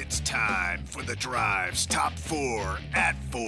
It's time for the Drive's Top 4 at 4.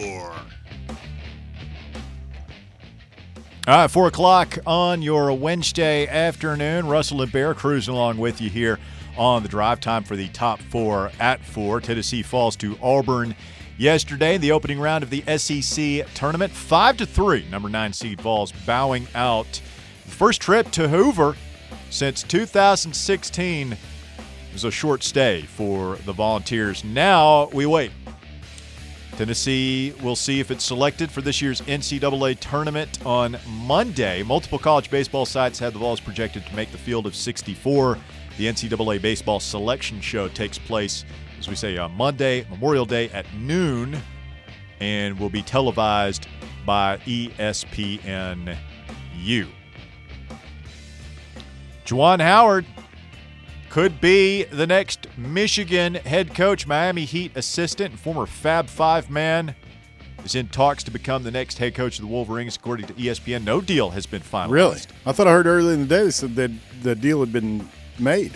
All right, 4 o'clock on your Wednesday afternoon. Russell and Bear cruising along with you here on the Drive. Time for the Top 4 at 4. Tennessee falls to Auburn yesterday in the opening round of the SEC tournament. 5-3. Number 9 seed Vols bowing out. First trip to Hoover since 2016. It was a short stay for the Volunteers. Now we wait. Tennessee will see if it's selected for this year's NCAA tournament on Monday. Multiple college baseball sites have the Vols projected to make the field of 64. The NCAA baseball selection show takes place, as we say, on Monday, Memorial Day at noon, and will be televised by ESPNU. Juwan Howard could be the next Michigan head coach. Miami Heat assistant and former Fab Five man is in talks to become the next head coach of the Wolverines, according to ESPN. No deal has been finalized. Really? I thought I heard earlier in the day they said that the deal had been made.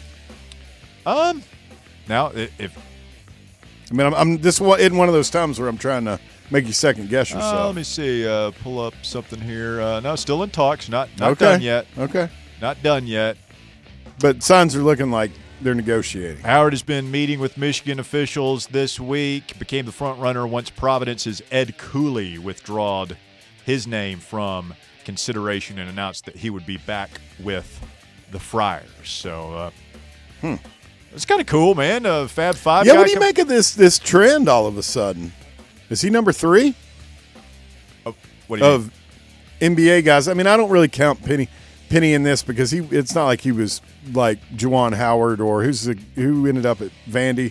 Now, if I mean, I'm this isn't one of those times where I'm trying to make you second guess yourself. let me see, pull up something here. No, still in talks. Not okay. done yet. Okay. Not done yet. But signs are looking like they're negotiating. Howard has been meeting with Michigan officials this week, became the front runner once Providence's Ed Cooley withdrawed his name from consideration and announced that he would be back with the Friars. So it's kind of cool, man. Fab Five. Yeah, what do you make of this trend all of a sudden? Is he number 3 what do you of NBA guys? I mean, I don't really count Penny in this because it's not like he was like Juwan Howard or who ended up at Vandy.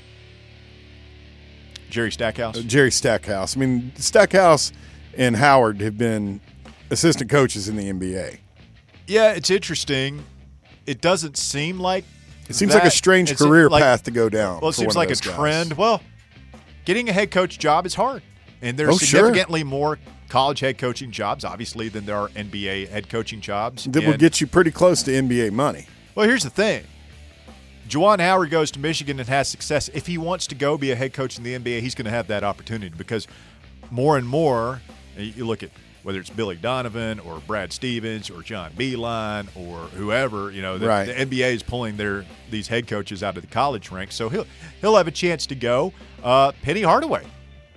Jerry Stackhouse. Jerry Stackhouse. I mean, Stackhouse and Howard have been assistant coaches in the NBA. Yeah, it's interesting. It doesn't seem like it seems like a strange career path to go down. Well, it seems like a trend. Well, getting a head coach job is hard, and there's significantly more college head coaching jobs, obviously, than there are NBA head coaching jobs. That will get you pretty close to NBA money. Well, here's the thing. Juwan Howard goes to Michigan and has success. If he wants to go be a head coach in the NBA, he's going to have that opportunity because more and more, you look at whether it's Billy Donovan or Brad Stevens or John Beilein or whoever, the NBA is pulling these head coaches out of the college ranks. So he'll have a chance to go. Penny Hardaway,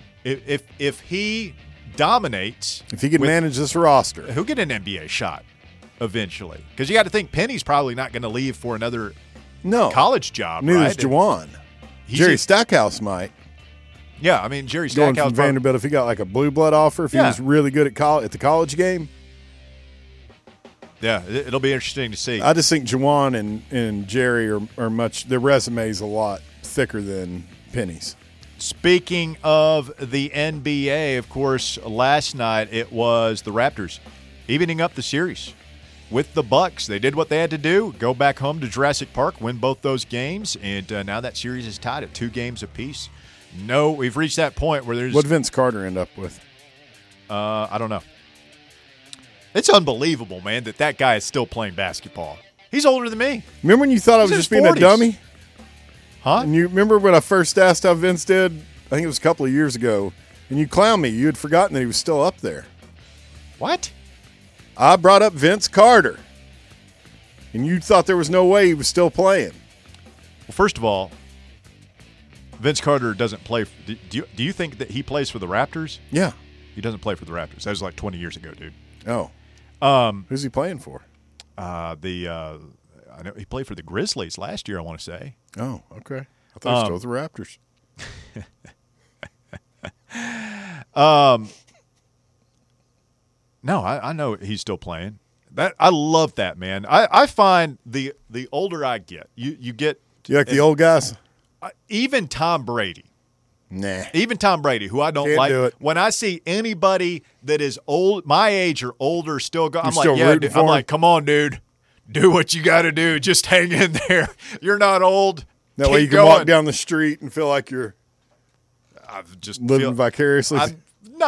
if he dominates, if he can manage this roster, he'll get an NBA shot eventually. Because you got to think Penny's probably not going to leave for another college job. Neither is Juwan. Jerry Stackhouse might. Yeah, I mean Jerry Stackhouse going from Vanderbilt if he got like a blue blood offer, if he was really good at the college game. Yeah, it'll be interesting to see. I just think Juwan and Jerry are their resumes a lot thicker than Penny's. Speaking of the NBA, of course, last night it was the Raptors evening up the series with the Bucks. They did what they had to do, go back home to Jurassic Park, win both those games, and now that series is tied at 2 games apiece. No, we've reached that point where there's – What did Vince Carter end up with? I don't know. It's unbelievable, man, that guy is still playing basketball. He's older than me. Remember when you thought I was just being 40s. A dummy? Huh? And you remember when I first asked how Vince did? I think it was a couple of years ago. And you clowned me. You had forgotten that he was still up there. What? I brought up Vince Carter. And you thought there was no way he was still playing. Well, first of all, Vince Carter doesn't play. Do you think that he plays for the Raptors? Yeah. He doesn't play for the Raptors. That was like 20 years ago, dude. Oh. Who's he playing for? I know he played for the Grizzlies last year, I want to say. Oh, okay. I thought he was still with the Raptors. No, I know he's still playing. I love that, man. I find the older I get, you get. Do you like the old guys? Even Tom Brady. Nah. Even Tom Brady, who I don't Can't like. do it. When I see anybody that is old, my age or older, still go, I'm still like, yeah, rooting dude. for I'm him? like, come on, dude. Do what you got to do. Just hang in there. You're not old. That way you can walk down the street and feel like you're just living vicariously. I'm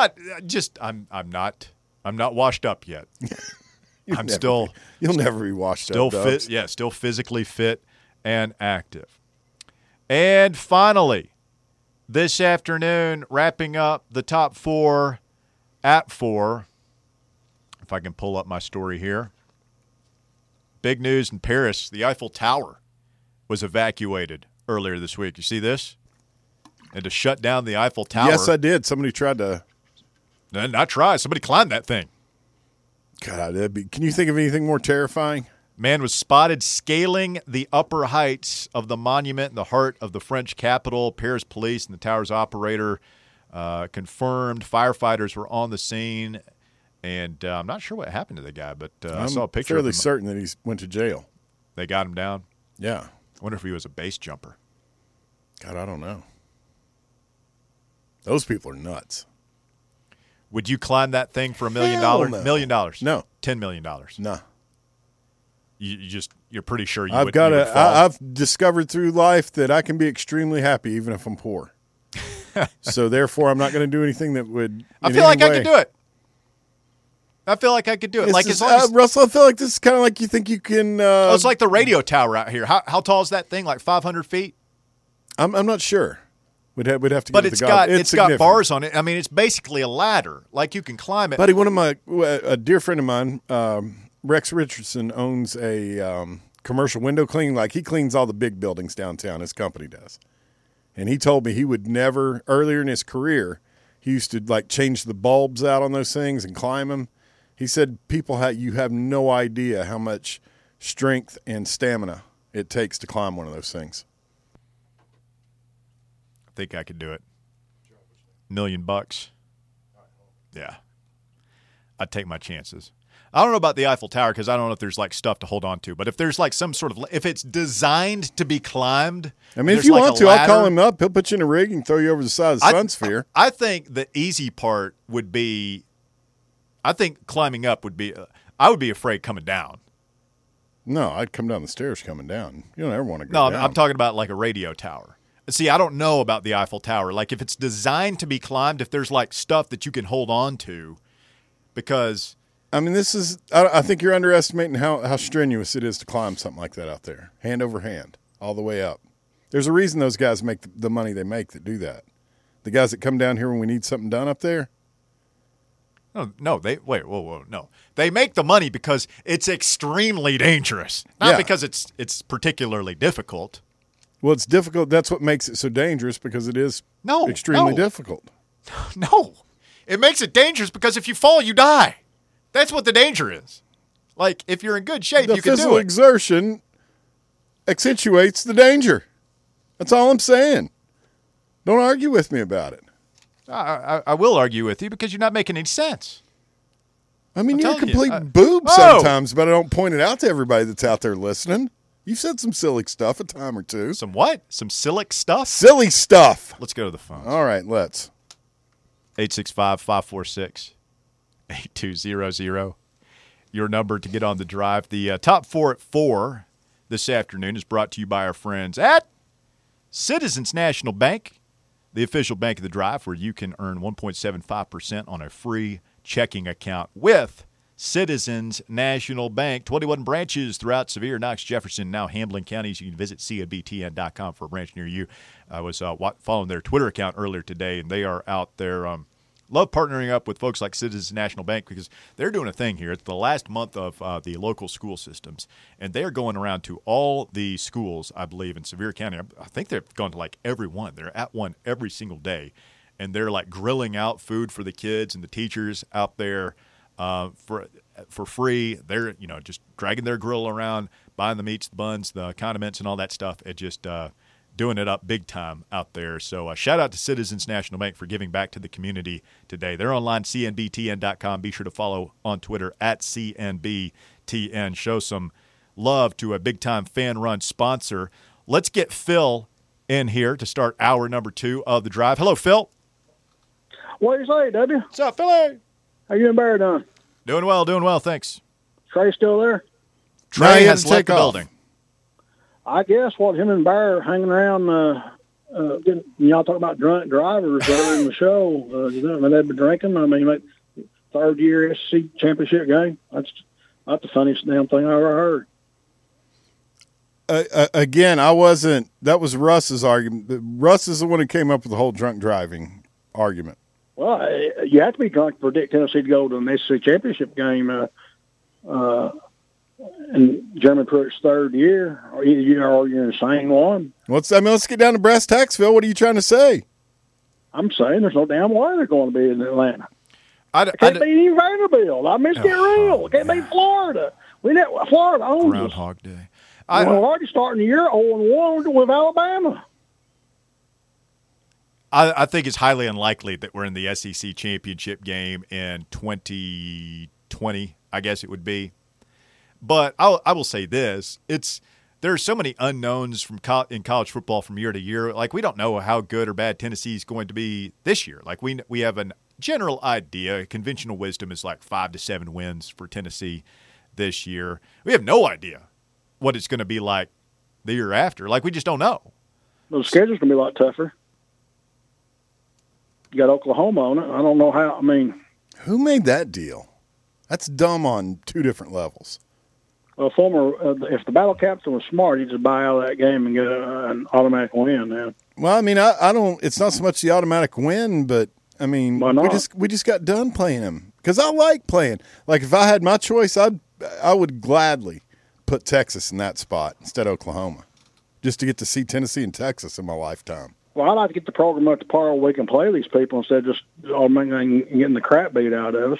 not washed up yet. You'll never be washed still up. Fit. Yeah, still physically fit and active. And finally, this afternoon, wrapping up the top 4 at 4. If I can pull up my story here. Big news in Paris. The Eiffel Tower was evacuated earlier this week. You see this? And to shut down the Eiffel Tower. Yes, I did. Somebody tried to. Not try. Somebody climbed that thing. God, can you think of anything more terrifying? Man was spotted scaling the upper heights of the monument in the heart of the French capital. Paris police and the tower's operator confirmed firefighters were on the scene. And I'm not sure what happened to the guy, but I saw a picture of him. I'm fairly certain that he went to jail. They got him down? Yeah. I wonder if he was a base jumper. God, I don't know. Those people are nuts. Would you climb that thing for $1 million? No. $1 million? No. $10 million? No. You're pretty sure you would fall. I've discovered through life that I can be extremely happy even if I'm poor. So therefore, I'm not going to do anything that would. I feel like I could do it. Like as long as Russell, I feel like this is kind of like you think you can. it's like the radio tower out here. How tall is that thing? Like 500 feet? I'm not sure. We'd have to. But get it's got bars on it. I mean, it's basically a ladder. Like you can climb it. Buddy, a dear friend of mine, Rex Richardson, owns a commercial window cleaning. Like he cleans all the big buildings downtown. His company does. And he told me he would never, earlier in his career, he used to like change the bulbs out on those things and climb them. He said, you have no idea how much strength and stamina it takes to climb one of those things. I think I could do it. $1 million. Yeah. I'd take my chances. I don't know about the Eiffel Tower because I don't know if there's like stuff to hold on to. But if there's like some sort of – if it's designed to be climbed – I mean, if you want to, I'll call him up. He'll put you in a rig and throw you over the side of the sun sphere. I think the easy part would be – I think climbing up would be I would be afraid coming down. No, I'd come down the stairs coming down. You don't ever want to go down. No, I'm talking about like a radio tower. See, I don't know about the Eiffel Tower. Like if it's designed to be climbed, if there's like stuff that you can hold on to because – I mean, I think you're underestimating how strenuous it is to climb something like that out there, hand over hand, all the way up. There's a reason those guys make the money they make that do that. The guys that come down here when we need something done up there. No, no. They make the money because it's extremely dangerous, not because it's particularly difficult. Well, it's difficult. That's what makes it so dangerous because it is extremely difficult. No, it makes it dangerous because if you fall, you die. That's what the danger is. Like, if you're in good shape, you can do it. The physical exertion accentuates the danger. That's all I'm saying. Don't argue with me about it. I will argue with you because you're not making any sense. I mean, you're a complete boob sometimes, but I don't point it out to everybody that's out there listening. You've said some silly stuff a time or two. Some what? Some silly stuff? Silly stuff. Let's go to the phone. All right, let's. 865-546. 8200. Your number to get on the drive. The top 4 at 4 this afternoon is brought to you by our friends at Citizens National Bank, the official bank of the drive, where you can earn 1.75% on a free checking account with Citizens National Bank. 21 branches throughout Sevier, Knox, Jefferson, now Hamlin counties. You can visit cnbtn.com for a branch near you. I was following their Twitter account earlier today, and they are out there love partnering up with folks like Citizens National Bank because they're doing a thing here. It's the last month of the local school systems, and they're going around to all the schools, I believe, in Sevier County. I think they've gone to like every one. They're at one every single day, and they're like grilling out food for the kids and the teachers out there for free. They're just dragging their grill around, buying the meats, the buns, the condiments, and all that stuff, and just doing it up big time out there. So shout out to Citizens National Bank for giving back to the community today. They're online, cnbtn.com. Be sure to follow on Twitter at CNBTN. Show some love to a big-time fan-run sponsor. Let's get Phil in here to start hour number 2 of the drive. Hello, Phil. What do you say, W? What's up, Philly? How you and Bear doing? Doing well, thanks. Trey still there? Trey has left the building. I guess him and Bear are hanging around, y'all talk about drunk drivers earlier in the show. They've been drinking. I mean, like, third-year SEC championship game. That's the funniest damn thing I ever again, I wasn't. That was Russ's argument. Russ is the one who came up with the whole drunk driving argument. Well, you have to be drunk to predict Tennessee to go to the SEC championship game in Jeremy Pruitt's third year, or you're in the same one. Let's get down to brass tacks, Phil. What are you trying to say? I'm saying there's no damn way they're going to be in Atlanta. Can't beat even Vanderbilt. I mean, let's get real. Can't beat Florida. Florida owns us. Groundhog Day. We're already starting the year 0-1 with Alabama. I think it's highly unlikely that we're in the SEC championship game in 2020, I guess it would be. But I will say this. There are so many unknowns in college football from year to year. Like, we don't know how good or bad Tennessee is going to be this year. Like, we have a general idea. Conventional wisdom is like 5 to 7 wins for Tennessee this year. We have no idea what it's going to be like the year after. Like, we just don't know. Well, the schedule's going to be a lot tougher. You got Oklahoma on it. I don't know how. I mean, who made that deal? That's dumb on 2 different levels. Well, if the battle captain was smart, he'd just buy out of that game and get an automatic win. Now. Well, I mean, I don't. It's not so much the automatic win, but I mean, we just got done playing him because I like playing. Like, if I had my choice, I would gladly put Texas in that spot instead of Oklahoma, just to get to see Tennessee and Texas in my lifetime. Well, I'd like to get the program up to par where we can play these people instead of just getting the crap beat out of us.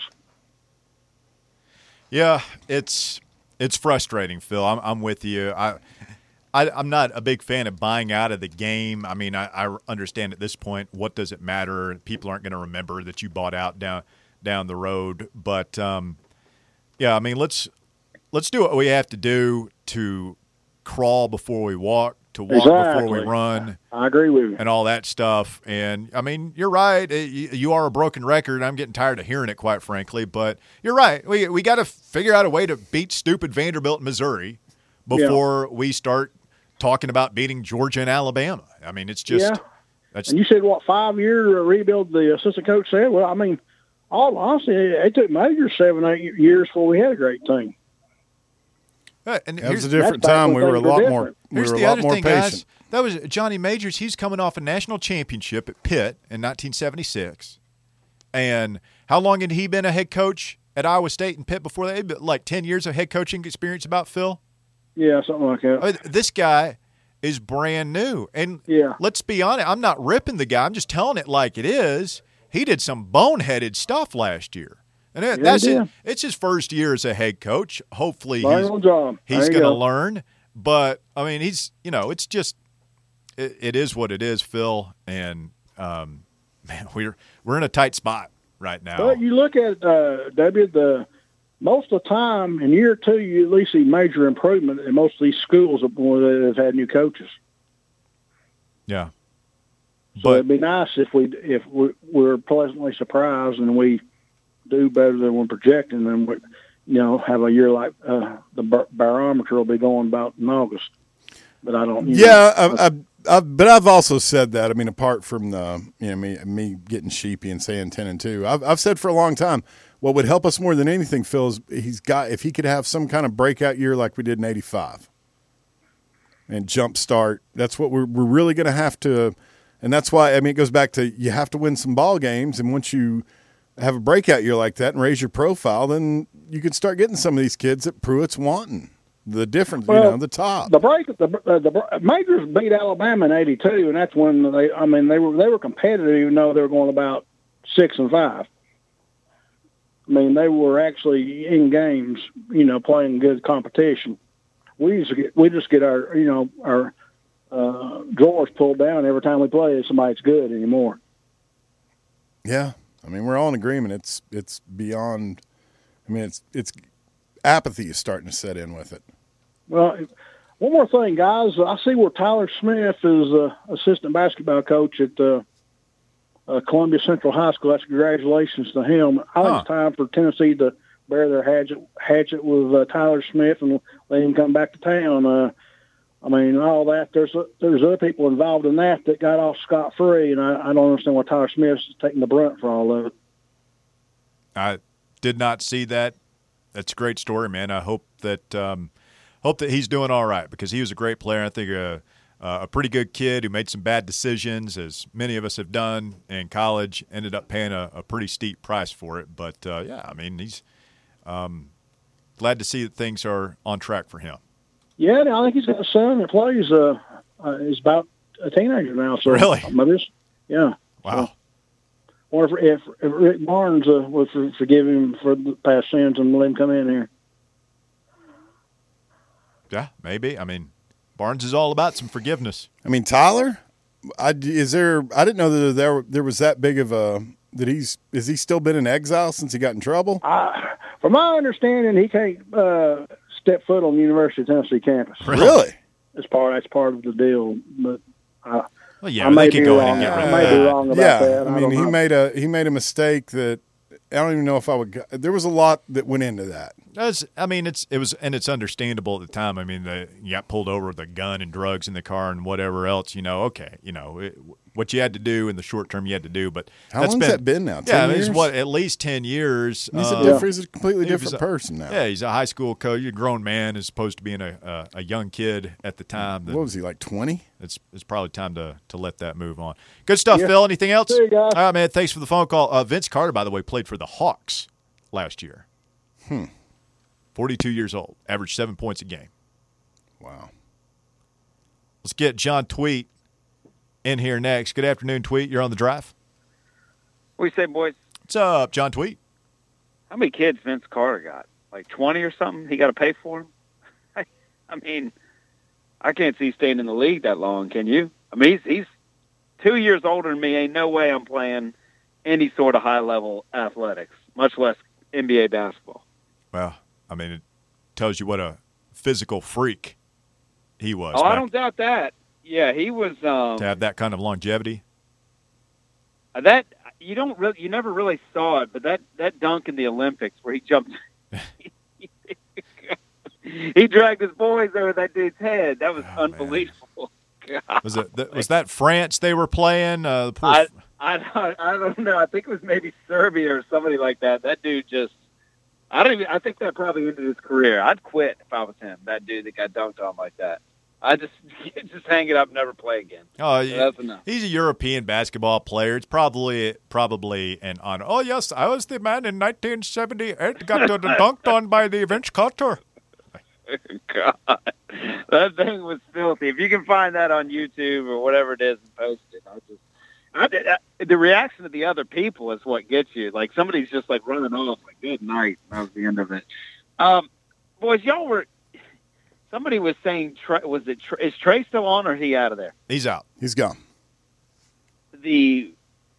Yeah, it's frustrating, Phil. I'm with you. I'm not a big fan of buying out of the game. I mean, I understand at this point, what does it matter? People aren't going to remember that you bought out down the road. But yeah, I mean, let's do what we have to do to crawl before we walk, to walk before we run. I agree with you. And all that stuff. And, I mean, you're right. You are a broken record. I'm getting tired of hearing it, quite frankly. But you're right. We got to figure out a way to beat stupid Vanderbilt and Missouri before we start talking about beating Georgia and Alabama. I mean, it's just and you said, 5-year rebuild, the assistant coach said? Well, I mean, all honesty, it took Majors 7-8 years before we had a great team. And it was a different time. We were a lot more. Here's the other thing, guys. That was Johnny Majors. He's coming off a national championship at Pitt in 1976. And how long had he been a head coach at Iowa State and Pitt before that? Like 10 years of head coaching experience about, Phil? Yeah, something like that. I mean, this guy is brand new. And let's be honest, I'm not ripping the guy. I'm just telling it like it is. He did some boneheaded stuff last year. And it's his first year as a head coach. Hopefully he's going to learn. But, I mean, it's just it is what it is, Phil. And, man, we're in a tight spot right now. But you look at, most of the time in year 2, you at least see major improvement in most of these schools that have had new coaches. Yeah. So it'd be nice if we're pleasantly surprised and we do better than we're projecting, and we, have a year like the barometer will be going about in August. But I don't. But I've also said that. I mean, apart from the me getting sheepy and saying 10-2, I've said for a long time what would help us more than anything, Phil, is if he could have some kind of breakout year like we did in '85 and jumpstart. That's what we're really going to have to, and that's why it goes back to you have to win some ball games, and once you have a breakout year like that and raise your profile, then you can start getting some of these kids that Pruitt's wanting. The difference, the top. The Majors beat Alabama in '82, and that's when they were competitive, even though they were going about 6-5. I mean, they were actually in games, playing good competition. We just get our drawers pulled down every time we play somebody that's good anymore. Yeah. I mean, we're all in agreement. It's beyond. I mean, it's apathy is starting to set in with it. Well, one more thing, guys. I see where Tyler Smith is assistant basketball coach at Columbia Central High School. That's congratulations to him. I think it's time for Tennessee to bear their hatchet with Tyler Smith and let him come back to town. I mean, all that. There's other people involved in that got off scot-free, and I don't understand why Tyler Smith's taking the brunt for all of it. I did not see that. That's a great story, man. I hope that hope that he's doing all right because he was a great player. I think a pretty good kid who made some bad decisions, as many of us have done in college, ended up paying a pretty steep price for it. But, yeah, I mean, he's glad to see that things are on track for him. Yeah, I think he's got a son that plays. He's about a teenager now. So Really? Yeah. Wow. So, or if Rick Barnes would forgive him for the past sins and let him come in here. Yeah, maybe. I mean, Barnes is all about some forgiveness. I mean, Tyler, I didn't know that there was that big of a has he still been in exile since he got in trouble? From my understanding, he can't step foot on the University of Tennessee campus. Really? That's part of the deal. But Well, yeah, they could go ahead and get rid of I may be that. wrong about that. I mean, he made a mistake that I don't even know if I would. There was a lot that went into that. It's understandable at the time. I mean, you got pulled over with a gun and drugs in the car and whatever else. Okay, what you had to do in the short term, you had to do. But how long has that been now? 10 years? It's at least 10 years. He's a completely different person now. Yeah, he's a high school coach. He's a grown man as opposed to being a young kid at the time. What was he, like 20? It's probably time to let that move on. Good stuff, Yeah. Phil. Anything else? See you guys. All right, man. Thanks for the phone call. Vince Carter, by the way, played for the Hawks last year. 42 years old. Averaged 7 points a game. Wow. Let's get John Tweet in here next. Good afternoon, Tweet. You're on the drive. What do you say, boys? What's up, John Tweet? How many kids Vince Carter got? Like 20 or something? He got to pay for them? I mean, I can't see staying in the league that long, can you? I mean, he's 2 years older than me. Ain't no way I'm playing any sort of high-level athletics, much less NBA basketball. Well, I mean, it tells you what a physical freak he was. Oh, I don't doubt that. Yeah, he was. To have that kind of longevity. That you never really saw it, but that dunk in the Olympics where he jumped, he dragged his boys over that dude's head. That was unbelievable. Was that France they were playing? I don't know. I think it was maybe Serbia or somebody like that. That dude just. I think that probably ended his career. I'd quit if I was him. That dude that got dunked on like that. I just hang it up and never play again. Oh, so that's enough. He's a European basketball player. It's probably an honor. Oh, yes, I was the man in 1978 got dunked on by the Vince Carter. God, that thing was filthy. If you can find that on YouTube or whatever it is and post it, the reaction of the other people is what gets you. Like somebody's just like running off, like good night. And that was the end of it. Boys, somebody was saying, is Trey still on or is he out of there? He's out. He's gone. The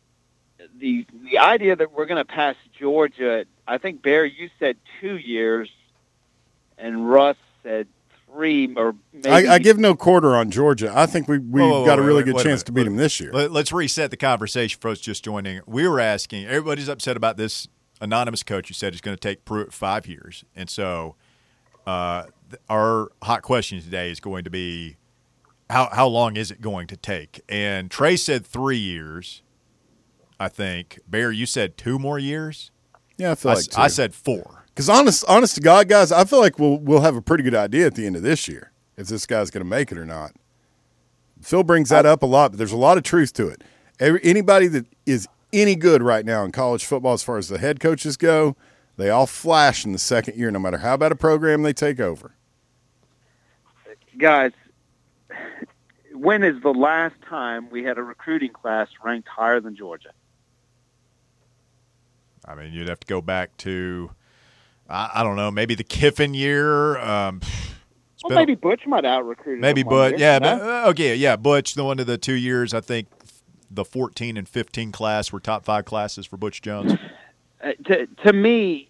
idea that we're going to pass Georgia, I think, Barry, you said 2 years, and Russ said 3 or maybe. I give no quarter on Georgia. I think we've got a really good chance to beat him this year. Let's reset the conversation for those just joining. We were asking, everybody's upset about this anonymous coach who said it's going to take Pruitt 5 years. And so our hot question today is going to be, how long is it going to take? And Trey said 3 years, I think. Bear, you said 2 more years? Yeah, I feel like 2. I said 4. Because honest to God, guys, I feel like we'll have a pretty good idea at the end of this year if this guy's going to make it or not. Phil brings that up a lot, but there's a lot of truth to it. Anybody that is any good right now in college football as far as the head coaches go, they all flash in the second year, no matter how bad a program they take over. Guys, when is the last time we had a recruiting class ranked higher than Georgia? I mean, you'd have to go back to, I don't know, maybe the Kiffin year. Maybe Butch might out-recruit. Maybe Butch, yeah. Butch, the one of the 2 years, I think the 14 and 15 class were top 5 classes for Butch Jones. To me,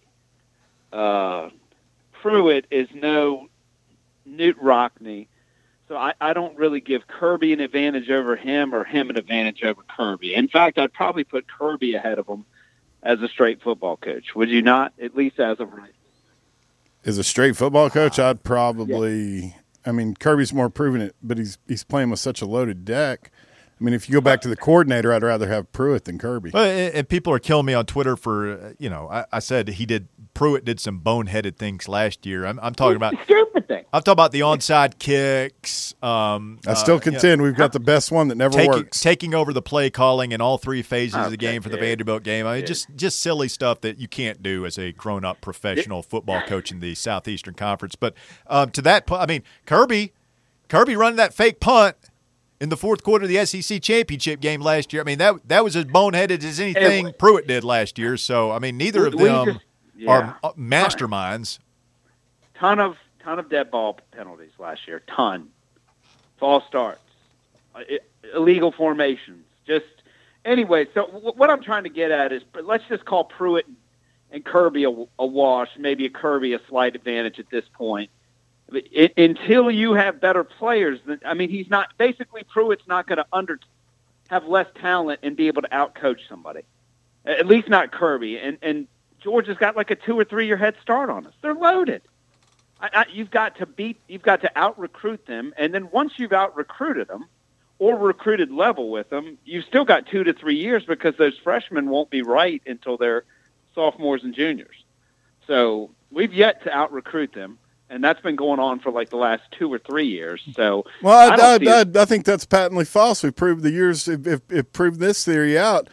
Pruitt is no Newt Rockne, so I don't really give Kirby an advantage over him or him an advantage over Kirby. In fact, I'd probably put Kirby ahead of him as a straight football coach. Would you not? At least as of right. As a straight football coach, I'd probably. Yeah. I mean, Kirby's more proven it, but he's playing with such a loaded deck. I I mean, if you go back to the coordinator, I'd rather have Pruitt than Kirby. Well, and people are killing me on Twitter for, I said Pruitt did some boneheaded things last year. I'm talking about stupid thing. I'm talking about the onside kicks. I still contend we've got the best one that never works. Taking over the play calling in all three phases of the game for the Vanderbilt game. I mean, just silly stuff that you can't do as a grown-up professional football coach in the Southeastern Conference. But to that point, I mean, Kirby running that fake punt in the fourth quarter of the SEC championship game last year. I mean, that was as boneheaded as anything Pruitt did last year. So, I mean, neither of them are masterminds. Ton of dead ball penalties last year. Ton. False starts. Illegal formations. Just anyway. So what I'm trying to get at is, let's just call Pruitt and Kirby a wash. Maybe a Kirby a slight advantage at this point. Until you have better players, he's not. Basically, Pruitt's not going to have less talent and be able to outcoach somebody. At least not Kirby. And Georgia's got like a 2 or 3 year head start on us. They're loaded. You've got to out-recruit them, and then once you've out-recruited them or recruited level with them, you've still got 2 to 3 years because those freshmen won't be right until they're sophomores and juniors. So we've yet to out-recruit them. And that's been going on for like the last 2 or 3 years. So, I think that's patently false. We've proved the years. If proved this theory out,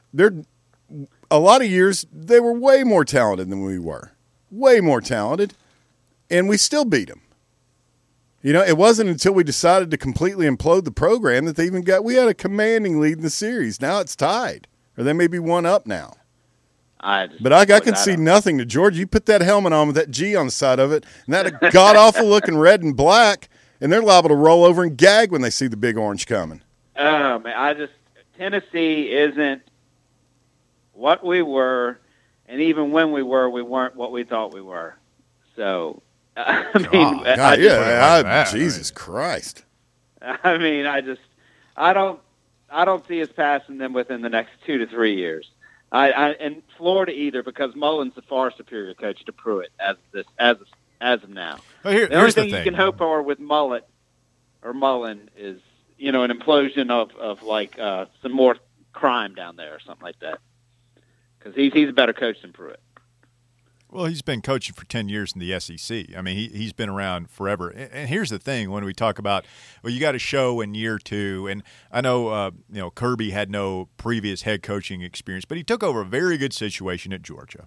a lot of years they were way more talented than we were, way more talented, and we still beat them. It wasn't until we decided to completely implode the program that they even got. We had a commanding lead in the series. Now it's tied, or they may be one up now. But I can see nothing to Georgia. You put that helmet on with that G on the side of it, and that god-awful looking red and black, and they're liable to roll over and gag when they see the big orange coming. Oh, man, Tennessee isn't what we were, and even when we weren't what we thought we were. So, Jesus Christ. I don't see us passing them within the next 2 to 3 years. And Florida either, because Mullen's a far superior coach to Pruitt as of now. Well, the only thing you can hope for with Mullen is an implosion of like some more crime down there or something like that, because he's a better coach than Pruitt. Well, he's been coaching for 10 years in the SEC. I mean, he's been around forever. And here's the thing: when we talk about, you got to show in year 2. And I know, Kirby had no previous head coaching experience, but he took over a very good situation at Georgia.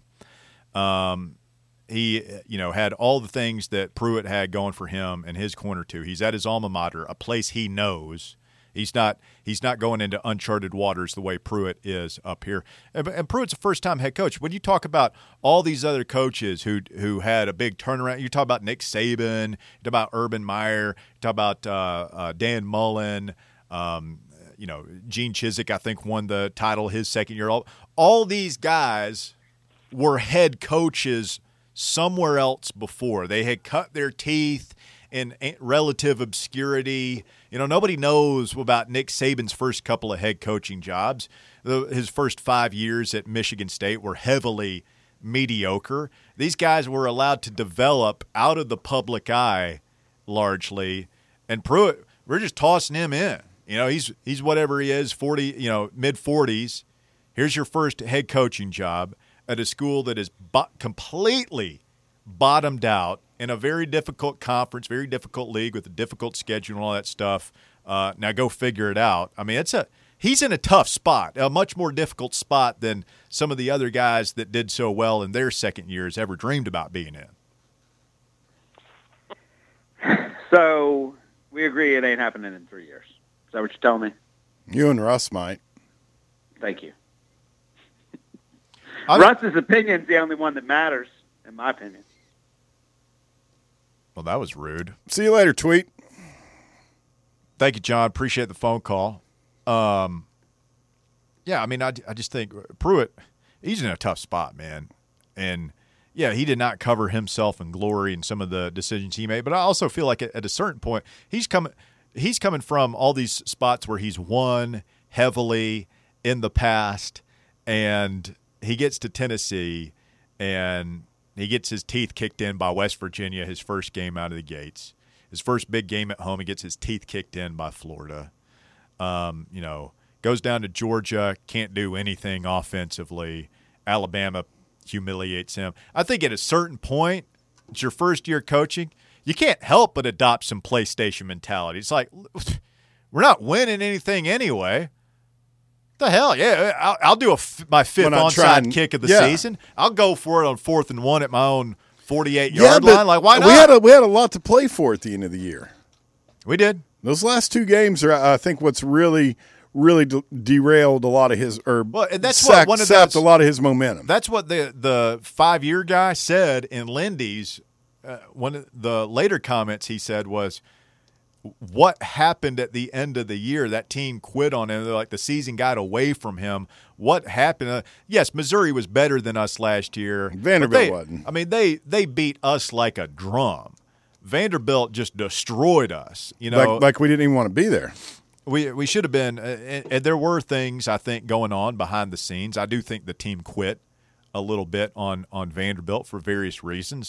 He, had all the things that Pruitt had going for him in his corner too. He's at his alma mater, a place he knows. He's not going into uncharted waters the way Pruitt is up here. And Pruitt's a first-time head coach. When you talk about all these other coaches who had a big turnaround, you talk about Nick Saban, you talk about Urban Meyer, you talk about Dan Mullen, Gene Chizik, I think, won the title his second year. All these guys were head coaches somewhere else before. They had cut their teeth in relative obscurity. Nobody knows about Nick Saban's first couple of head coaching jobs. His first 5 years at Michigan State were heavily mediocre. These guys were allowed to develop out of the public eye largely. And Pruitt, we're just tossing him in. He's whatever he is, 40, mid-40s. Here's your first head coaching job at a school that is completely bottomed out in a very difficult conference, very difficult league with a difficult schedule and all that stuff. Now go figure it out. I mean, he's in a tough spot, a much more difficult spot than some of the other guys that did so well in their second years ever dreamed about being in. So we agree it ain't happening in 3 years. Is that what you're telling me? You and Russ might. Thank you. Russ's opinion's the only one that matters, in my opinion. Well, that was rude. See you later, Tweet. Thank you, John. Appreciate the phone call. I just think Pruitt, he's in a tough spot, man. And, yeah, he did not cover himself in glory in some of the decisions he made. But I also feel like at a certain point, he's coming from all these spots where he's won heavily in the past, and he gets to Tennessee, and he gets his teeth kicked in by West Virginia his first game out of the gates. His first big game at home, he gets his teeth kicked in by Florida. Goes down to Georgia, can't do anything offensively. Alabama humiliates him. I think at a certain point, it's your first year coaching, you can't help but adopt some PlayStation mentality. It's like, we're not winning anything anyway. The hell, yeah, I'll do my fifth onside kick of the season. I'll go for it on 4th and 1 at my own 48-yard line. Like, why not? We had a lot to play for at the end of the year. We did. Those last 2 games are, I think, what's really derailed a lot of his, sapped a lot of his momentum. That's what the 5-year guy said in Lindy's. One of the later comments he said was, what happened at the end of the year? That team quit on him. Like, the season got away from him. What happened? Yes, Missouri was better than us last year. Vanderbilt wasn't. I mean, they beat us like a drum. Vanderbilt just destroyed us. Like we didn't even want to be there. We should have been. And there were things, I think, going on behind the scenes. I do think the team quit a little bit on Vanderbilt for various reasons.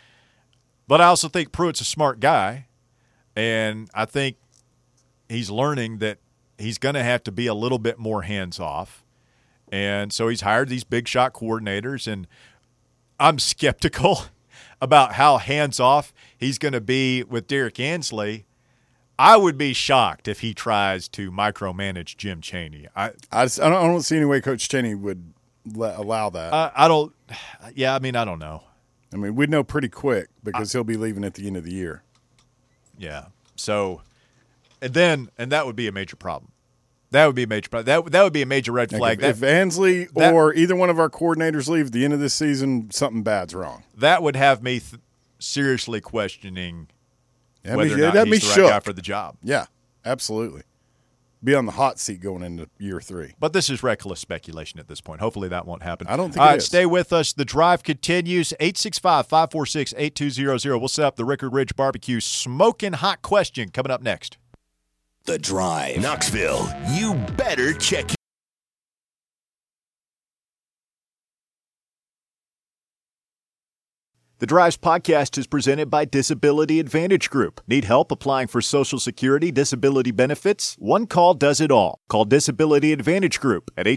But I also think Pruitt's a smart guy. And I think he's learning that he's going to have to be a little bit more hands-off. And so he's hired these big shot coordinators. And I'm skeptical about how hands-off he's going to be with Derek Ansley. I would be shocked if he tries to micromanage Jim Chaney. I don't see any way Coach Chaney would allow that. I don't – yeah, I don't know. I mean, we'd know pretty quick because he'll be leaving at the end of the year. Yeah. So, and that would be a major problem. That would be a major problem. That would be a major red flag. If Ansley or either one of our coordinators leave at the end of this season, something bad's wrong. That would have me seriously questioning whether or not he's the right guy for the job. Yeah, absolutely. Be on the hot seat going into year 3. But this is reckless speculation at this point. Hopefully that won't happen. I don't think it is. Stay with us. The drive continues. 865-546-8200. We'll set up the Rickard Ridge Barbecue Smoking Hot Question coming up next. The Drive. Knoxville, you better check it. The Drives podcast is presented by Disability Advantage Group. Need help applying for Social Security disability benefits? One call does it all. Call Disability Advantage Group at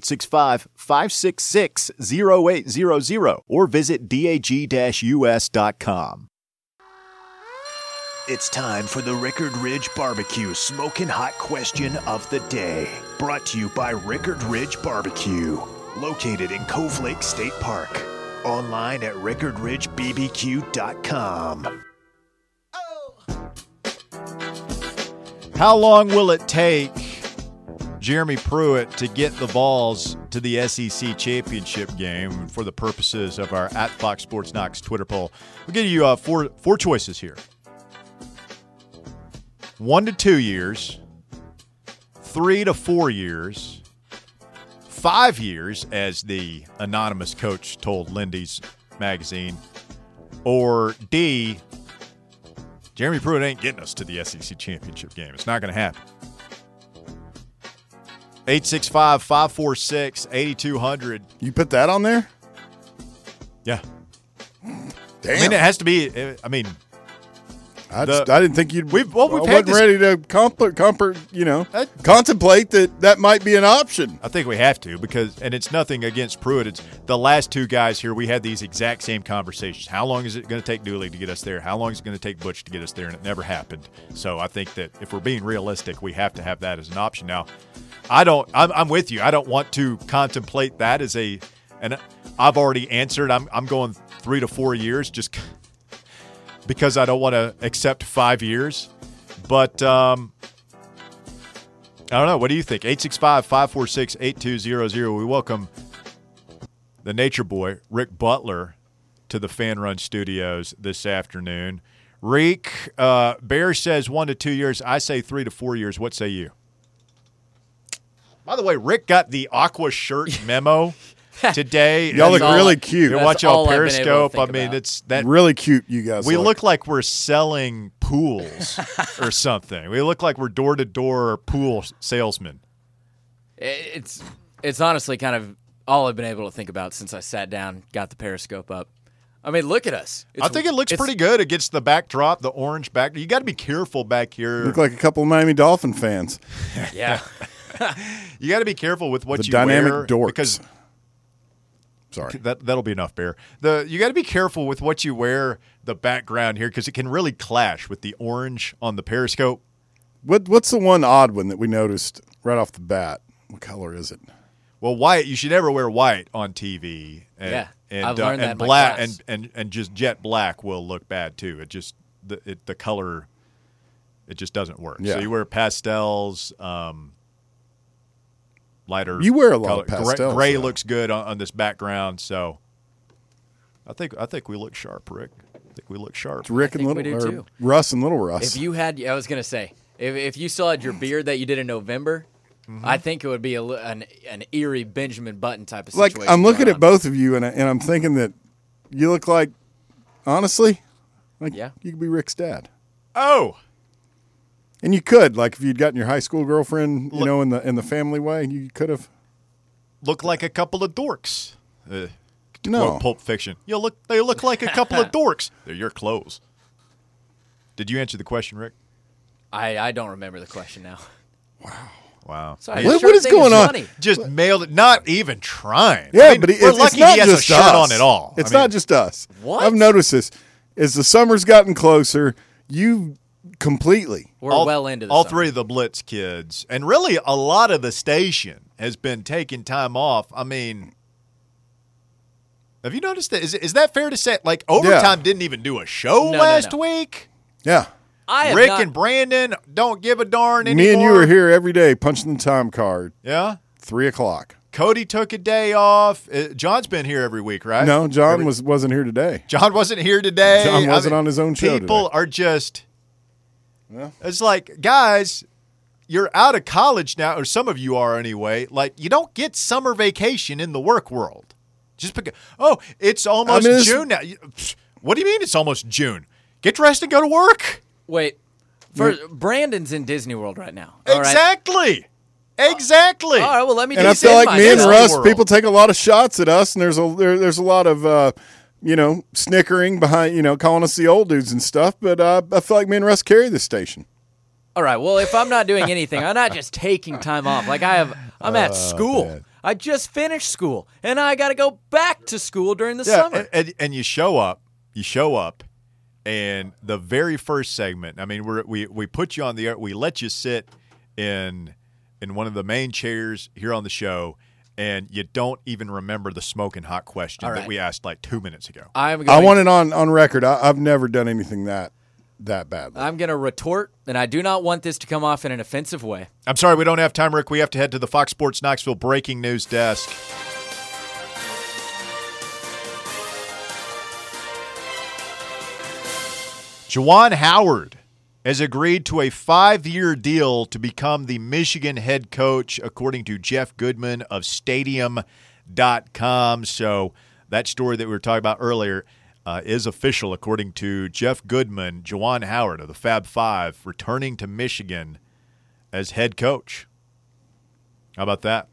865-566-0800 or visit dag-us.com. It's time for the Rickard Ridge Barbecue Smoking Hot Question of the Day. Brought to you by Rickard Ridge Barbecue. Located in Cove Lake State Park. Online at rickardridgebbq.com. How long will it take Jeremy Pruitt to get the Vols to the SEC championship game? For the purposes of our at Fox Sports Knox Twitter poll, we'll give you four choices here. 1 to 2 years, 3 to 4 years, 5 years, as the anonymous coach told Lindy's magazine, or D, Jeremy Pruitt ain't getting us to the SEC championship game. It's not going to happen. 865-546-8200. You put that on there? Yeah. Damn. It has to be. I didn't think you'd. We've wasn't ready to contemplate that might be an option. I think we have to and it's nothing against Pruitt. It's the last two guys here. We had these exact same conversations. How long is it going to take Dooley to get us there? How long is it going to take Butch to get us there? And it never happened. So I think that if we're being realistic, we have to have that as an option. Now, I'm with you. I don't want to contemplate that as and I've already answered. I'm going 3 to 4 years just because I don't want to accept 5 years. But I don't know. What do you think? 865-546-8200. We welcome the Nature Boy, Rick Butler, to the Fan Run Studios this afternoon. Rick, Bear says 1 to 2 years. I say 3 to 4 years. What say you? By the way, Rick got the Aqua shirt memo today. Y'all look really cute. You watch y'all Periscope. It's that really cute. You guys. We look like we're selling pools or something. We look like we're door-to-door pool salesmen. It's honestly kind of all I've been able to think about since I sat down, got the Periscope up. I mean, look at us. I think it looks pretty good against the backdrop, the orange back. You got to be careful back here. Look like a couple of Miami Dolphin fans. Yeah. You got to be careful with what The you dynamic wear dorks. because Sorry. that'll be enough, Bear. You got to be careful with what you wear. The background here because it can really clash with the orange on the Periscope. What's the one odd one that we noticed right off the bat? What color is it? Well, white. You should never wear white on TV. And, Yeah, I've learned that in my black class. and just jet black will look bad too. It just the color. It just doesn't work. Yeah. So you wear pastels, lighter. You wear a lot color. of pastels, Gray though. looks good on this background. So I think we look sharp, Rick. I think we look sharp. It's Rick and think we Little do, or too. Russ and Little Russ. If you had, I was going to say, if you still had your beard that you did in November, I think it would be an eerie Benjamin Button type of like situation. I'm looking going at both of you and I'm thinking that you look like, honestly, like Yeah. you could be Rick's dad. Oh, And you could, like, if you'd gotten your high school girlfriend, you know, in the family way, you could have. look like a couple of dorks. To No. quote Pulp Fiction. They look like a couple of dorks. They're your clothes. Did you answer the question, Rick? I don't remember the question now. Wow. Sorry, What- the shirt what is thing going on? funny. Just mailed it. Not even trying. Yeah, I mean, but we're it's lucky not he has just a shirt us. on at all. It's I mean, not just us. What? I've noticed this. As the summer's gotten closer, you completely. We're all, well into the all summer. three of the Blitz kids, and really a lot of the station has been taking time off. I mean, have you noticed that? Is that fair to say? Like Overtime didn't even do a show No, last no. week. Yeah. I have Rick not, and Brandon don't give a darn anymore. Me and you are here every day punching the time card, Yeah. 3:00. Cody took a day off. John's been here every week, right? No, John wasn't here today. John wasn't here today. John wasn't on his own show People today. are just. Yeah. It's like, guys, you're out of college now, or some of you are anyway. Like, you don't get summer vacation in the work world. Just because, it's almost I mean, it's- June now. What do you mean it's almost June? Get dressed and go to work. Wait. Brandon's in Disney World right now. All right? Exactly. Exactly. All right, well, let me And I just feel say like my me and Disney Russ, world. people take a lot of shots at us, and there's a lot of snickering behind, calling us the old dudes and stuff. But I feel like me and Russ carry this station. All right. Well, if I'm not doing anything, I'm not just taking time off. Like I'm at school. man. I just finished school, and I got to go back to school during the summer. And you show up, and the very first segment. I mean, we put you on the air. We let you sit in one of the main chairs here on the show, and you don't even remember the smoking hot question All that right. we asked like 2 minutes ago. I'm I going, want it on record. I've never done anything that badly. I'm going to retort, and I do not want this to come off in an offensive way. I'm sorry, we don't have time, Rick. We have to head to the Fox Sports Knoxville breaking news desk. Juwan Howard has agreed to a 5-year deal to become the Michigan head coach, according to Jeff Goodman of Stadium.com. So that story that we were talking about earlier is official, according to Jeff Goodman. Juwan Howard of the Fab Five returning to Michigan as head coach. How about that?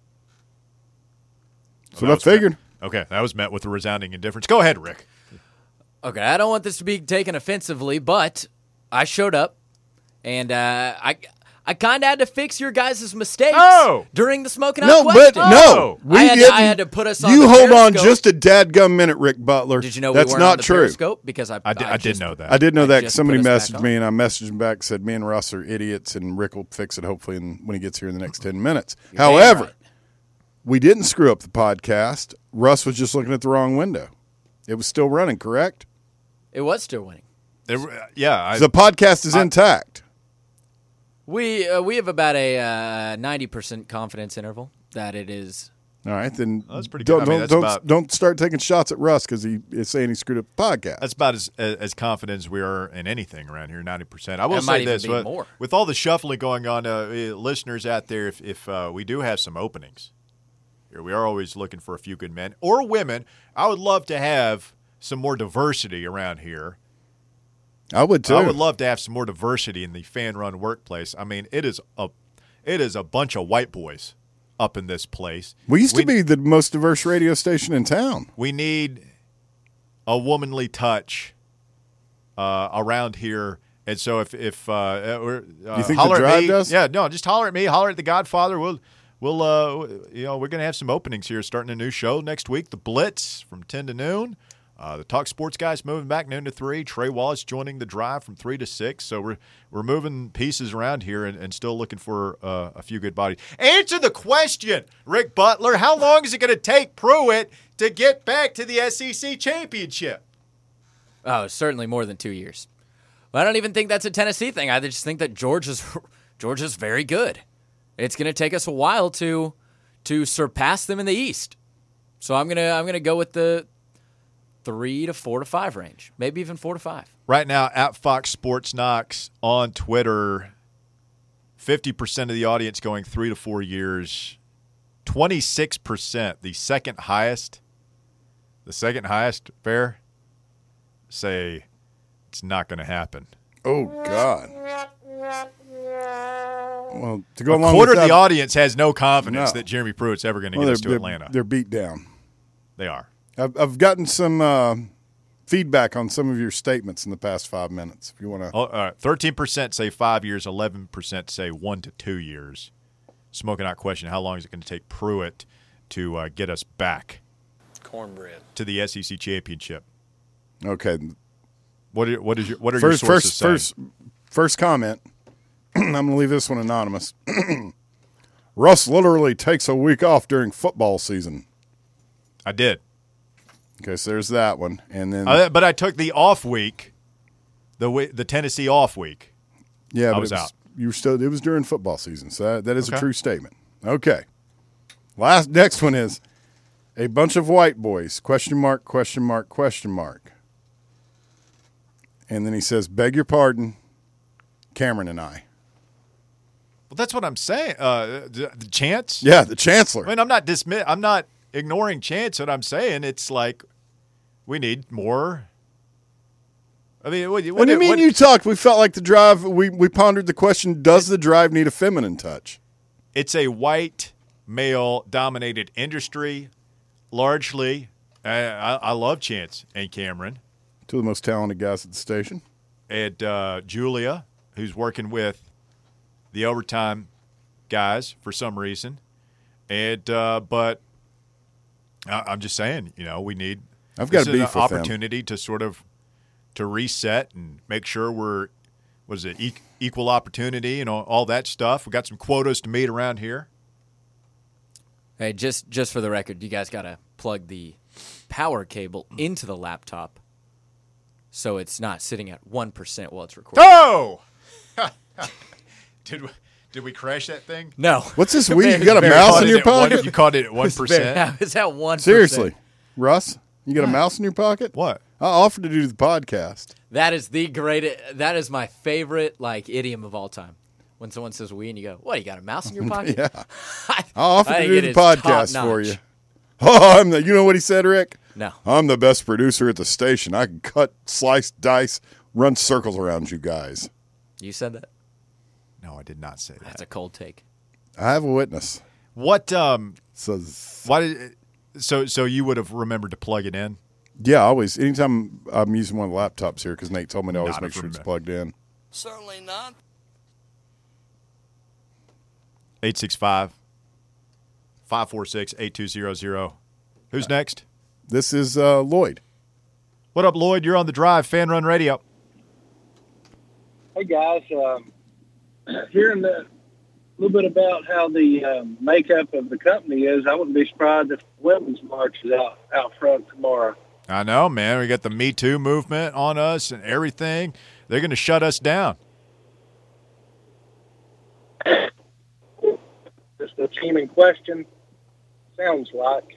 That's what I figured. Okay, that was met with a resounding indifference. Go ahead, Rick. Okay, I don't want this to be taken offensively, but I showed up, and I kind of had to fix your guys' mistakes during the Smoking Hot No, question. but no, we I didn't. had to put us on You the hold on Periscope. just a dadgum minute, Rick Butler. Did you know that's we weren't not on the true? Periscope? Because I did know that. I did know I that. just Somebody put us back messaged on. me, and I messaged him back. Said me and Russ are idiots, and Rick will fix it hopefully when he gets here in the next 10 minutes. damn However, right. we didn't screw up the podcast. Russ was just looking at the wrong window. It was still running, correct? It was still winning. The podcast is intact. We have about a 90% confidence interval that it is. All right, then That's pretty good. Don't, I mean, that's don't, about- don't start taking shots at Russ because he is saying he screwed up the podcast. That's about as confident as we are in anything around here, 90%. I will It might say even this. be more. With all the shuffling going on, listeners out there, if we do have some openings, here we are always looking for a few good men or women. I would love to have some more diversity around here. I would too. I would love to have some more diversity in the fan-run workplace. I mean, it is a bunch of white boys up in this place. We used to be the most diverse radio station in town. We need a womanly touch around here. And so if you think holler the at drive me, does? yeah, no, just holler at me, holler at the Godfather. We're going to have some openings here starting a new show next week. The Blitz from 10 to noon. The Talk Sports guys moving back noon to 3. Trey Wallace joining the drive from 3 to 6. So we're moving pieces around here and still looking for a few good bodies. Answer the question, Rick Butler. How long is it going to take Pruitt to get back to the SEC championship? Oh, certainly more than 2 years. But I don't even think that's a Tennessee thing. I just think that Georgia's very good. It's going to take us a while to surpass them in the East. So I'm gonna go with the 3 to 4 to 5 range, maybe even 4 to 5. Right now, at Fox Sports Knox on Twitter, 50% of the audience going 3 to 4 years, 26%, the second highest, Bear, say it's not going to happen. Oh, God. Well, to go A along quarter with of that, the audience has no confidence No. that Jeremy Pruitt's ever going to get us to Atlanta. They're beat down. They are. I've gotten some feedback on some of your statements in the past 5 minutes. If you want to, 13% say 5 years, 11% say 1 to 2 years. Smoking Out question: how long is it going to take Pruitt to get us back? Cornbread To the SEC championship. okay. What are your sources saying? First comment. I'm going to leave this one anonymous. Russ literally takes a week off during football season. I did. Okay, so there's that one, and then But I took the off week, the Tennessee off week. yeah, but was out. You were still. It was during football season, so that is Okay. a true statement. Okay. Next one is a bunch of white boys. Question mark? Question mark? Question mark? And then he says, "Beg your pardon, Cameron and I." Well, that's what I'm saying. The Chance. Yeah, the chancellor. I mean, I'm not ignoring Chance. What I'm saying, it's like we need more. I mean, what do you mean you talked? We felt like the drive. We pondered the question: does the drive need a feminine touch? It's a white male-dominated industry, largely. I love Chance and Cameron. Two of the most talented guys at the station. And Julia, who's working with the overtime guys for some reason. And but I'm just saying, we need. I've got this a is beef an with them. opportunity to sort of to reset and make sure we're equal opportunity and all that stuff. We got some quotas to meet around here. Hey, just for the record, you guys got to plug the power cable into the laptop so it's not sitting at 1% while it's recording. Oh! Did we crash that thing? No. What's this weed? You got a mouse in your pocket? You caught it at 1%? It's at 1%. Seriously, Russ, you got a mouse in your pocket? What? I offered to do the podcast. That is that is my favorite idiom of all time. When someone says "we" and you go, "What? You got a mouse in your pocket?" Yeah, I offered to think do it the is podcast top-notch. for you. Oh, you know what he said, Rick? No. I'm the best producer at the station. I can cut, slice, dice, run circles around you guys. You said that. No, I did not say that. That's a cold take. I have a witness. What? So, Why did? So you would have remembered to plug it in? yeah, always. Anytime I'm using one of the laptops here, because Nate told me to always Not make a sure it's remember. plugged in. Certainly not. 865-546-8200. Who's next? This is Lloyd. What up, Lloyd? You're on the drive, Fan Run Radio. Hey guys, hearing a little bit about how the makeup of the company is, I wouldn't be surprised if women's march is out front tomorrow. I know, man. We got the Me Too movement on us and everything. They're going to shut us down. Just the team in question sounds like.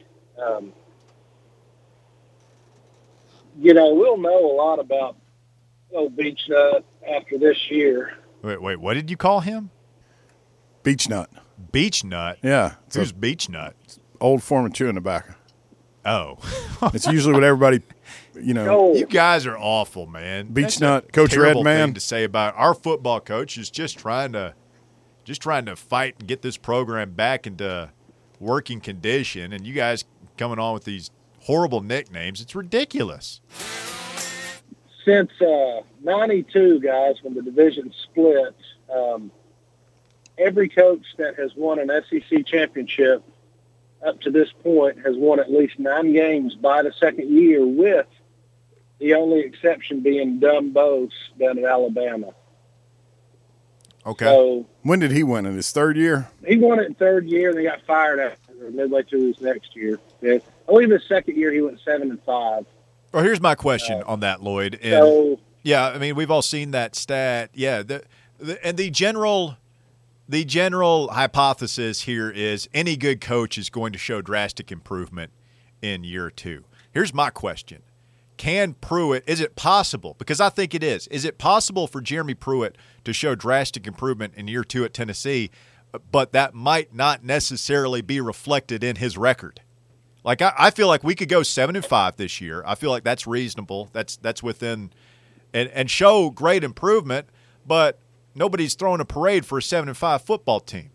We'll know a lot about old Beach Nut after this year. Wait. What did you call him? Beech nut. Beach Nut? Yeah. It's Who's an Beach Nut? old form of chewing tobacco. Oh. It's usually what everybody, Oh, You guys are awful, man. Beach That's Nut, a Coach terrible Redman. thing to say about our football coach is just trying to fight and get this program back into working condition, and you guys coming on with these horrible nicknames. It's ridiculous. Since 92, guys, when the division split, every coach that has won an SEC championship up to this point has won at least 9 games by the second year, with the only exception being Dumbo down in Alabama. Okay. So when did he win? In his third year? He won it in third year, and he got fired after midway through his next year. I believe his second year he went 7-5. Well, here's my question on that, Lloyd. And, So yeah, I mean, we've all seen that stat. Yeah, the general hypothesis here is any good coach is going to show drastic improvement in year 2. Here's my question. Can Pruitt, is it possible, because I think it is it possible for Jeremy Pruitt to show drastic improvement in year 2 at Tennessee, but that might not necessarily be reflected in his record? Like, I feel like we could go 7-5 this year. I feel like that's reasonable. That's within and show great improvement, but nobody's throwing a parade for a 7-5 football team.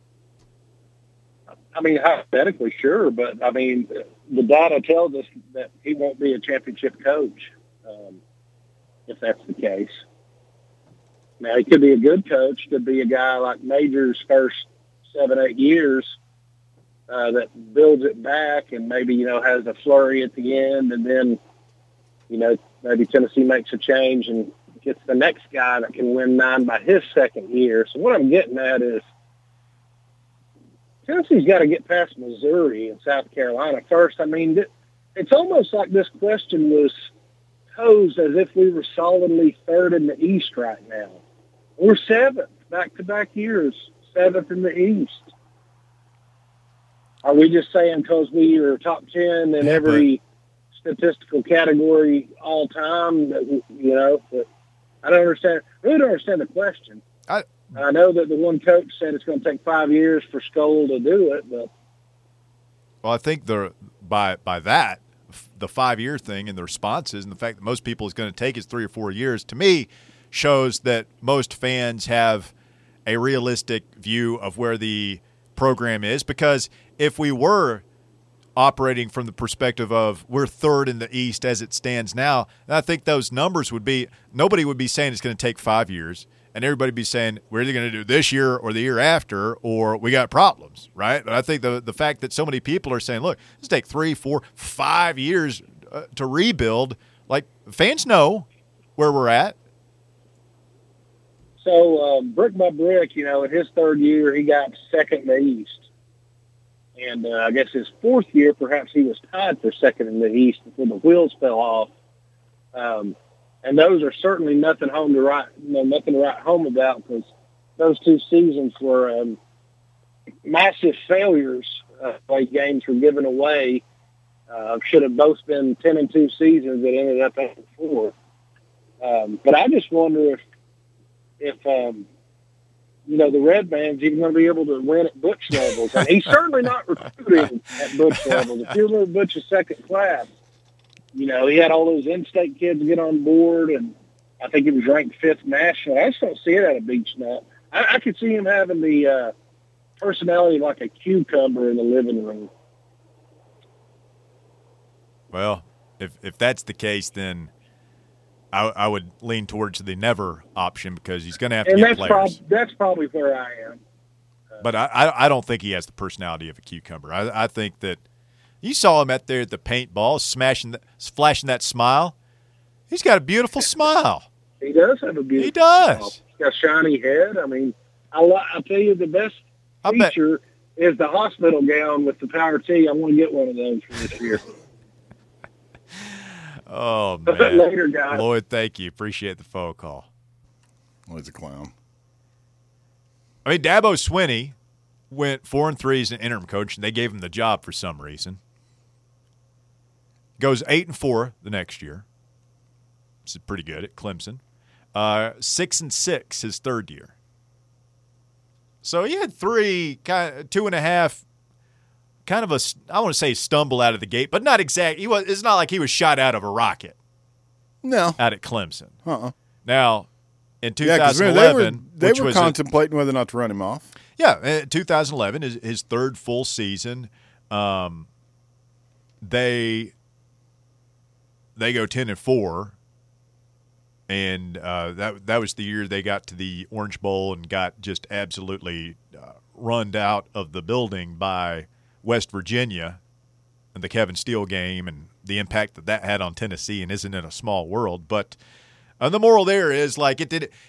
I mean, hypothetically, sure, but I mean, the data tells us that he won't be a championship coach if that's the case. Now, he could be a good coach, could be a guy like Major's first 7-8 years that builds it back and maybe, has a flurry at the end, and then, maybe Tennessee makes a change and gets the next guy that can win 9 by his second year. So what I'm getting at is Tennessee's got to get past Missouri and South Carolina first. I mean, it's almost like this question was posed as if we were solidly third in the East right now. We're 7th, back-to-back years, 7th in the East. Are we just saying because we are top 10 in every statistical category all time that, that I don't understand. Really don't understand the question. I know that the one coach said it's going to take 5 years for Skoll to do it, but well, I think by that, the 5-year thing and the responses and the fact that most people is going to take is 3 or 4 years, to me, shows that most fans have a realistic view of where the program is. Because if we were operating from the perspective of we're third in the East as it stands now, I think those numbers would be – nobody would be saying it's going to take 5 years. And everybody be saying, we're either going to do this year or the year after, or we got problems, right? And I think the fact that so many people are saying, look, it's take 3, 4, 5 years to rebuild, like, fans know where we're at. So brick by brick, in his third year, he got second in the East. And I guess his fourth year, perhaps he was tied for second in the East before the wheels fell off. And those are certainly nothing to write home about, because those 2 seasons were massive failures. Like games were given away. Should have both been 10-2 seasons that ended up at 4. But I just wonder if the Red Band's even going to be able to win at Butch levels. And he's certainly not recruiting at Butch levels. If you remember Butch's second class, he had all those in-state kids get on board, and I think he was ranked 5th nationally. I just don't see it at a Beach Nut. I could see him having the personality like a cucumber in the living room. Well, if that's the case, then I would lean towards the never option, because he's going to have to get players. That's probably where I am. But I don't think he has the personality of a cucumber. I think that you saw him out there at the paintball, flashing that smile. He's got a beautiful smile. He does have a beautiful smile. He's got a shiny head. I mean, I'll tell you, the best feature is the hospital gown with the Power T. I want to get one of those for this year. Oh, man. Later, guys. Lloyd, thank you. Appreciate the phone call. Lloyd's a clown. I mean, Dabo Swinney went 4-3 as an interim coach, and they gave him the job for some reason. Goes 8-4 the next year. This is pretty good at Clemson. 6-6 his third year. So he had 2.5, kind of I want to say stumble out of the gate, but not exact. It's not like he was shot out of a rocket. No. Out at Clemson. Now, in 2011, they were contemplating whether or not to run him off. Yeah, 2011 is his third full season. They they go 10-4, and that was the year they got to the Orange Bowl and got just absolutely runned out of the building by West Virginia and the Kevin Steele game and the impact that had on Tennessee, and isn't it a small world? But the moral there is, like, it did.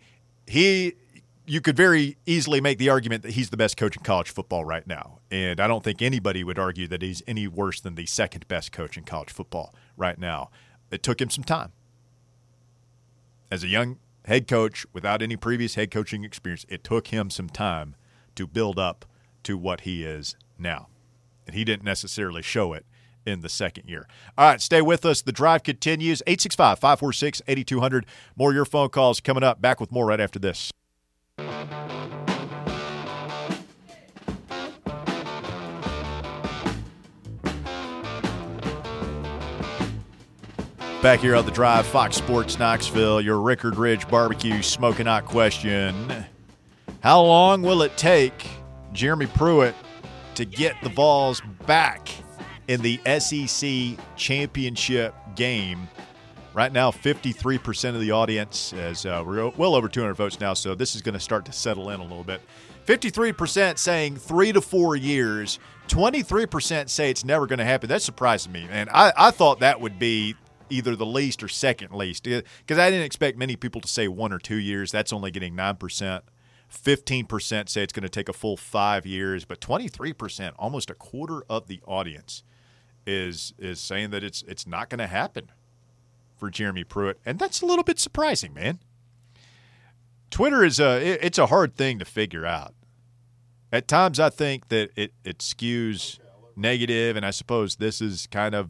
You could very easily make the argument that he's the best coach in college football right now, and I don't think anybody would argue that he's any worse than the second best coach in college football right now. It took him some time. As a young head coach without any previous head coaching experience, it took him some time to build up to what he is now, and he didn't necessarily show it in the second year. All right, stay with us. The drive continues. 865-546-8200. More of your phone calls coming up. Back with more right after this. Back here on the drive, Fox Sports Knoxville, your Rickard Ridge Barbecue Smoking Hot question. How long will it take Jeremy Pruitt to get the Vols back in the SEC championship game? Right now, 53% of the audience, as we're well over 200 votes now, so this is going to start to settle in a little bit. 53% saying 3 to 4 years. 23% say it's never going to happen. That surprised me, man. I thought that would be either the least or second least, because I didn't expect many people to say 1 or 2 years. That's only getting 9%. 15% say it's going to take a full 5 years, but 23%, almost a quarter of the audience, is saying that it's not going to happen for Jeremy Pruitt, and that's a little bit surprising, man. Twitter is it's a hard thing to figure out. At times, I think that it skews negative, and I suppose this is kind of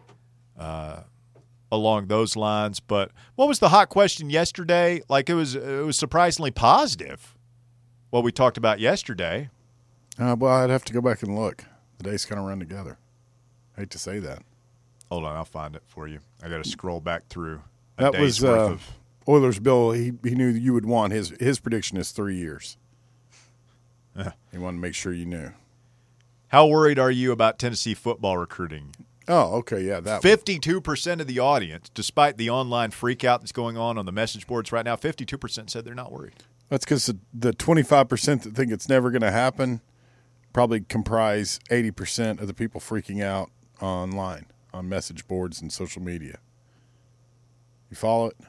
along those lines. But what was the hot question yesterday? Like, it was surprisingly positive, what we talked about yesterday. Well, I'd have to go back and look. The days kind of run together. I hate to say that. Hold on, I'll find it for you. I got to scroll back through. That was Oilers Bill. He knew you would want his prediction is 3 years. He wanted to make sure you knew. How worried are you about Tennessee football recruiting? Oh, okay, yeah. 52% of the audience, despite the online freakout that's going on the message boards right now, 52% said they're not worried. That's because the 25% that think it's never going to happen probably comprise 80% of the people freaking out online on message boards and social media. You follow it?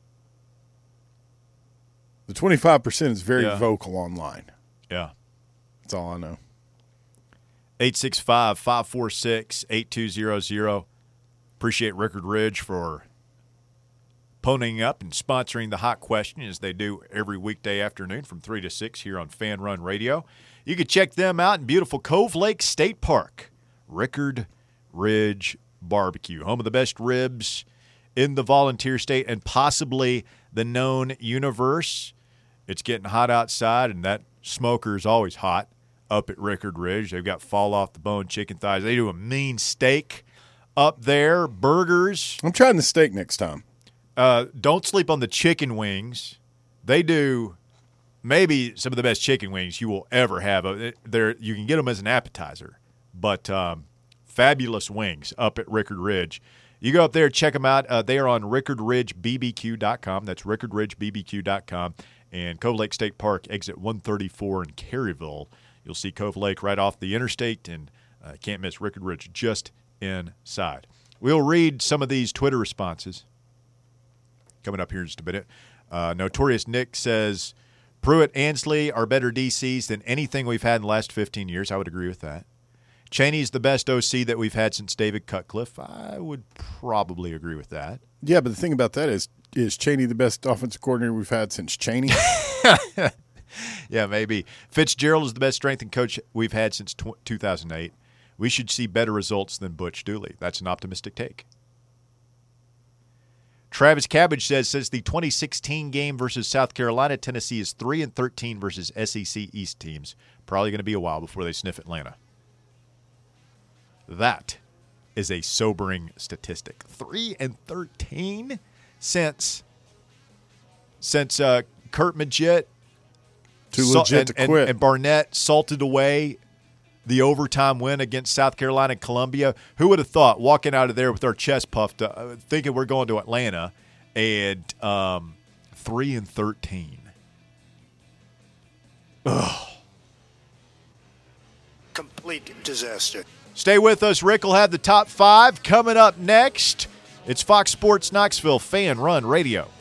The 25% is very vocal online. Yeah. That's all I know. 865-546-8200. Appreciate Rickard Ridge for ponying up and sponsoring the hot question, as they do every weekday afternoon from 3 to 6 here on Fan Run Radio. You can check them out in beautiful Cove Lake State Park. Rickard Ridge Barbecue, home of the best ribs in the Volunteer State and possibly the known universe. It's getting hot outside, and that smoker is always hot up at Rickard Ridge. They've got fall-off-the-bone chicken thighs. They do a mean steak up there, burgers. I'm trying the steak next time. Don't sleep on the chicken wings. They do maybe some of the best chicken wings you will ever have. You can get them as an appetizer, but fabulous wings up at Rickard Ridge. You go up there, check them out. They are on rickardridgebbq.com. That's rickardridgebbq.com. And Cove Lake State Park, exit 134 in Caryville. You'll see Cove Lake right off the interstate, and can't miss Rickard Ridge just inside. We'll read some of these Twitter responses coming up here in just a minute. Notorious Nick says, Pruitt, Ansley are better DCs than anything we've had in the last 15 years. I would agree with that. Chaney's the best OC that we've had since David Cutcliffe. I would probably agree with that. Yeah, but the thing about that is Chaney the best offensive coordinator we've had since Chaney? Yeah, maybe. Fitzgerald is the best strength and coach we've had since 2008. We should see better results than Butch Dooley. That's an optimistic take. Travis Cabbage says, since the 2016 game versus South Carolina, Tennessee is 3-13 versus SEC East teams. Probably going to be a while before they sniff Atlanta. That is a sobering statistic. 3-13 since Kurt Magid Too legit to quit. And Barnett salted away the overtime win against South Carolina Columbia. Who would have thought walking out of there with our chest puffed up, thinking we're going to Atlanta and 3-13. Ugh. Complete disaster. Stay with us. Rick will have the top 5 coming up next. It's Fox Sports Knoxville Fan Run Radio.